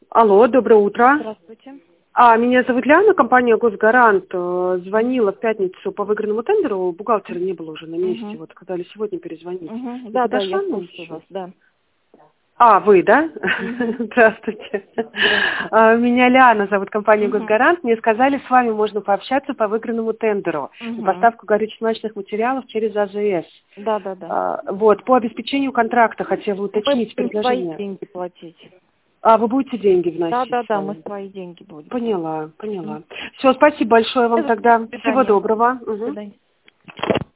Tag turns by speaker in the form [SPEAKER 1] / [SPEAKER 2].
[SPEAKER 1] Алло, доброе утро.
[SPEAKER 2] Здравствуйте.
[SPEAKER 1] Меня зовут Ляна, компания «Госгарант». Звонила в пятницу по выигранному тендеру, бухгалтера не было уже на месте,
[SPEAKER 2] Мгм.
[SPEAKER 1] вот сказали сегодня перезвонить. Не
[SPEAKER 2] Да, я
[SPEAKER 1] подошла мне
[SPEAKER 2] слушаю
[SPEAKER 1] еще?
[SPEAKER 2] вас, да.
[SPEAKER 1] Вы, да?
[SPEAKER 2] Мгм.
[SPEAKER 1] Здравствуйте.
[SPEAKER 2] Здравствуйте.
[SPEAKER 1] Меня Ляна зовут, компания
[SPEAKER 2] Мгм.
[SPEAKER 1] «Госгарант». Мне сказали, с вами можно пообщаться по выигранному тендеру на
[SPEAKER 2] Мгм.
[SPEAKER 1] поставку горюче-смазочных материалов через АЗС.
[SPEAKER 2] Да.
[SPEAKER 1] Вот, по обеспечению контракта хотела
[SPEAKER 2] Мы
[SPEAKER 1] уточнить
[SPEAKER 2] будем свои
[SPEAKER 1] предложение.
[SPEAKER 2] деньги платить.
[SPEAKER 1] Вы будете деньги вносить
[SPEAKER 2] Да, мы
[SPEAKER 1] свои?
[SPEAKER 2] свои деньги будем.
[SPEAKER 1] Поняла.
[SPEAKER 2] Мгм.
[SPEAKER 1] Все, спасибо большое вам
[SPEAKER 2] До
[SPEAKER 1] тогда. Всего
[SPEAKER 2] свидания.
[SPEAKER 1] доброго.
[SPEAKER 2] До
[SPEAKER 1] Мгм.
[SPEAKER 2] свидания.